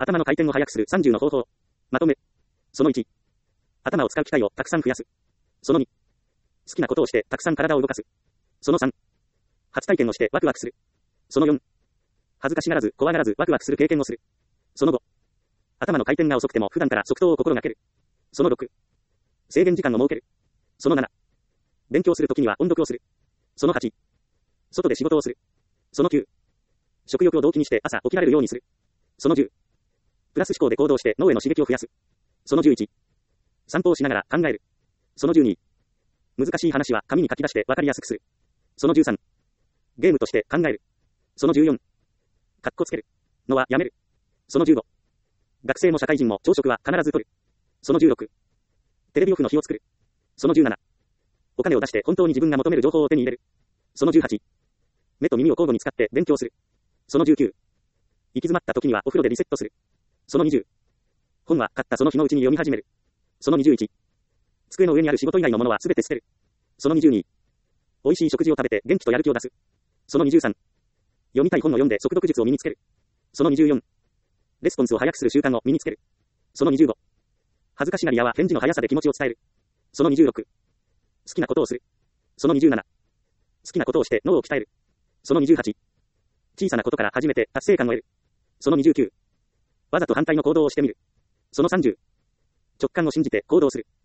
頭の回転を速くする30の方法。まとめ。その1。頭を使う機会をたくさん増やす。その2。好きなことをしてたくさん体を動かす。その3。初体験をしてワクワクする。その4。恥ずかしがらず怖がらずワクワクする経験をする。その5。頭の回転が遅くても普段から即答を心がける。その6。制限時間を設ける。その7。勉強するときには音読をする。その8。外で仕事をする。その9。食欲を動機にして朝起きられるようにする。その10。プラス思考で行動して脳への刺激を増やす。その11。散歩をしながら考える。その12。難しい話は紙に書き出して分かりやすくする。その13。ゲームとして考える。その14。かっこつけるのはやめる。その15。学生も社会人も朝食は必ず取る。その16。テレビオフの日を作る。その17。お金を出して本当に自分が求める情報を手に入れる。その18。目と耳を交互に使って勉強する。その19。行き詰まった時にはお風呂でリセットする。その20。本は買ったその日のうちに読み始める。その21。机の上にある仕事以外のものはすべて捨てる。その22。美味しい食事を食べて元気とやる気を出す。その23。読みたい本を読んで速読術を身につける。その24。レスポンスを早くする習慣を身につける。その25。恥ずかしがり屋は返事の速さで気持ちを伝える。その26。好きなことをする。その27。好きなことをして脳を鍛える。その28。小さなことから始めて達成感を得る。その29。わざと反対の行動をしてみる。その30。直感を信じて行動する。